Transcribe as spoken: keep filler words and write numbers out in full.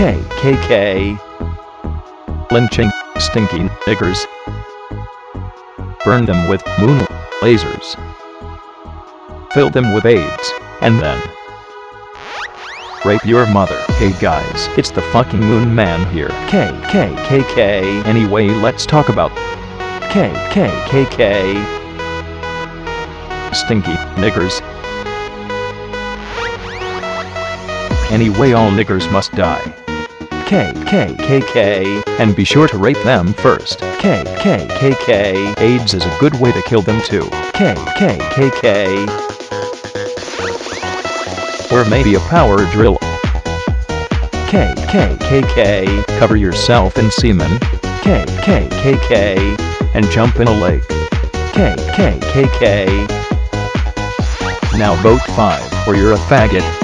K K K. Lynching stinky niggers. Burn them with moon lasers. Fill them with AIDS, and then rape your mother. Hey guys, it's the fucking Moon Man here. K K K K. Anyway, let's talk about K K K K. Stinky niggers. Anyway, all niggers must die. K K K K. And be sure to rape them first. K K K K. AIDS is a good way to kill them too. K K K K. Or maybe a power drill. K K K K. Cover yourself in semen. K K K K. And jump in a lake. K K K K. Now vote five or you're a faggot.